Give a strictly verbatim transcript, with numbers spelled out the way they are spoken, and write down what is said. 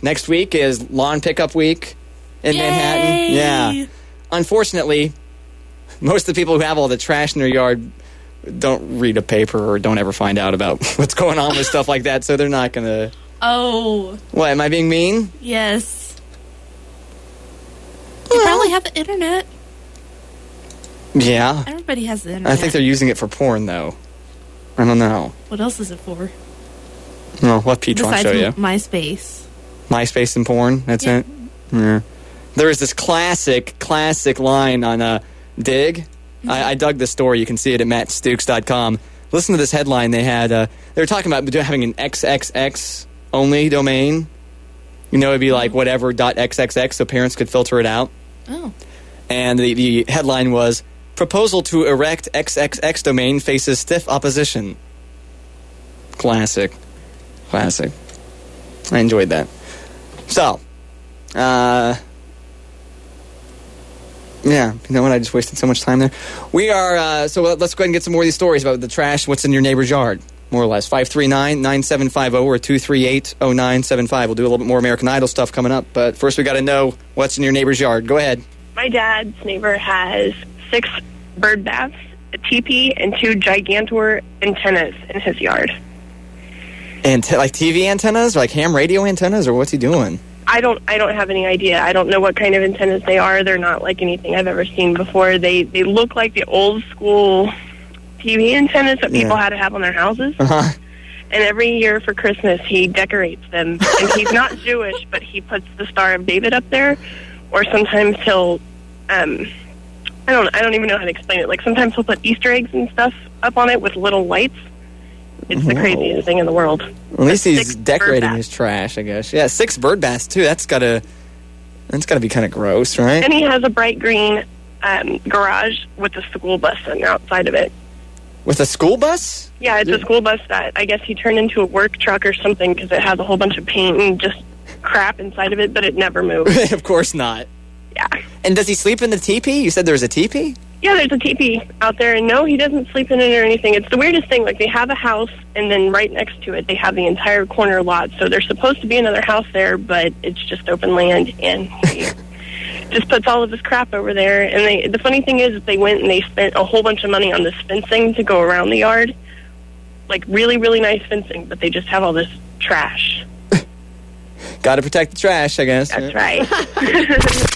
Next week is lawn pickup week in Yay! Manhattan. Yeah. Unfortunately, most of the people who have all the trash in their yard don't read a paper or don't ever find out about what's going on with stuff like that, so they're not going to... Oh. What, am I being mean? Yes. You Well, probably have the internet. Yeah. Everybody has the internet. I think they're using it for porn, though. I don't know. What else is it for? Well, what Pete will Besides show you. MySpace. MySpace and porn, that's Yeah. it? Yeah. There is this classic, classic line on uh, Dig. Mm-hmm. I, I dug this story. You can see it at matt stukes dot com. Listen to this headline they had. Uh, they were talking about having an triple X only domain. You know, it'd be like whatever .xxx, so parents could filter it out. Oh. And the, the headline was, proposal to erect triple X domain faces stiff opposition. Classic. Classic. I enjoyed that. So, uh... yeah, you know what? I just wasted so much time there. We are, uh, so let's go ahead and get some more of these stories about the trash, what's in your neighbor's yard, more or less. five three nine, nine seven five zero or two three eight, zero nine seven five. We'll do a little bit more American Idol stuff coming up, but first we got to know what's in your neighbor's yard. Go ahead. My dad's neighbor has six bird baths, a teepee, and two gigantor antennas in his yard. And like T V antennas, or like ham radio antennas, or what's he doing? I don't I don't have any idea. I don't know what kind of antennas they are. They're not like anything I've ever seen before. They they look like the old school T V antennas that people Yeah. had to have on their houses. Uh-huh. And every year for Christmas, he decorates them. And he's not Jewish, but he puts the Star of David up there. Or sometimes he'll, um, I don't I don't even know how to explain it. Like sometimes he'll put Easter eggs and stuff up on it with little lights. It's the Whoa. craziest thing in the world. At least Six he's bird decorating baths. his trash, I guess. Yeah, six bird baths, too. That's got to that's got to be kind of gross, right? And he has a bright green um, garage with a school bus sitting outside of it. With a school bus? Yeah, it's a school bus that I guess he turned into a work truck or something because it has a whole bunch of paint and just crap inside of it, but it never moves. Of course not. Yeah. And does he sleep in the teepee? You said there was a teepee? Yeah, there's a teepee out there, and no, he doesn't sleep in it or anything. It's the weirdest thing. Like, they have a house, and then right next to it, they have the entire corner lot. So there's supposed to be another house there, but it's just open land, and he just puts all of his crap over there. And they, the funny thing is, they went and they spent a whole bunch of money on this fencing to go around the yard. Like, really, really nice fencing, but they just have all this trash. Got to protect the trash, I guess. That's right.